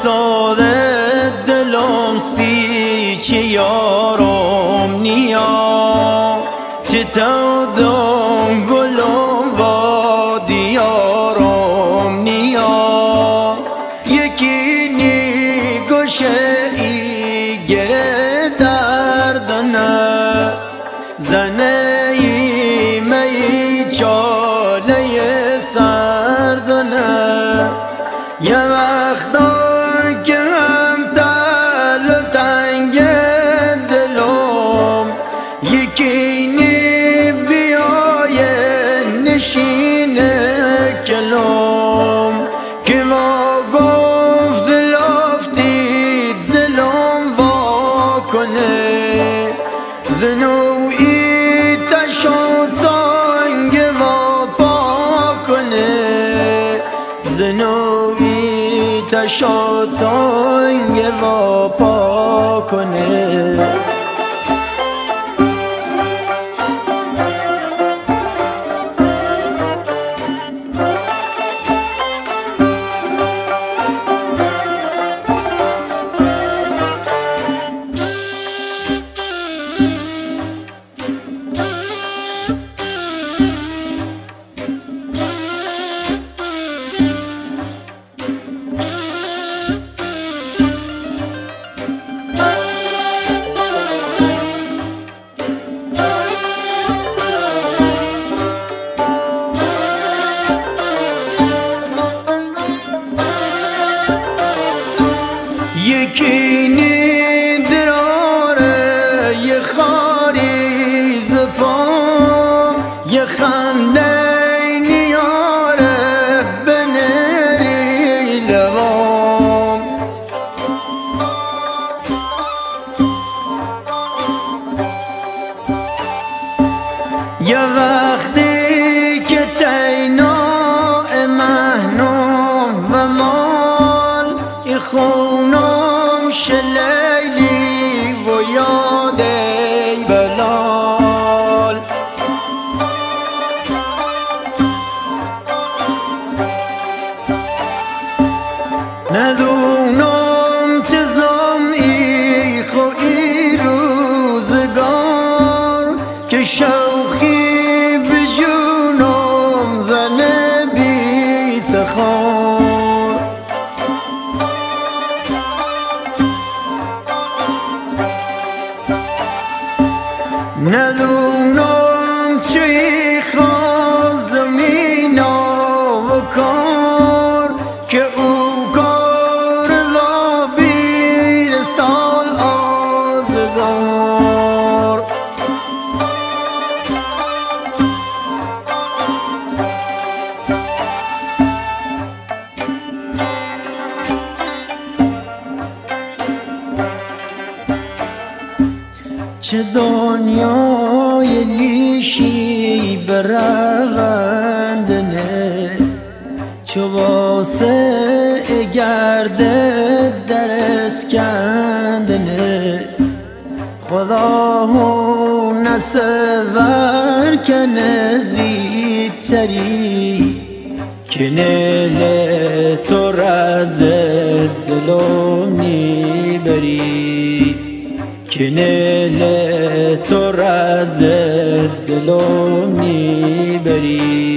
ساده دلم سی که یارم نیا چه تودم گلم با دیارم نیا یکی نیگوشه ای گره دردنه زنه ای می چاله سردنه یه وقتا که هم تل و تنگ دلم یکی نی بیای نشینه کلم که با گفت لفتی دلم وا کنه زنوی تشو تنگ و پا کنه زنوی تشو تنگ و پا کنه یکی نی دراره یه خاری زپام یه خنده نیاره بنری لبام یه وقتی که تینا مهنم و مال ای خونم شلیلی و یاد ای بلال ندونم چه زمانی خوی روزگار که شوخی به جونم زنه بی تخار ندونم چی خواست زمینا و کار که او کار و بیر سال آزگار چه دنیای لیشی برندنه چه واسه گرده در اسکندنه خدا هو نسور کنه زیدتری که نیل تو رز دلم نیبری که نیل تو رز دلم نیبری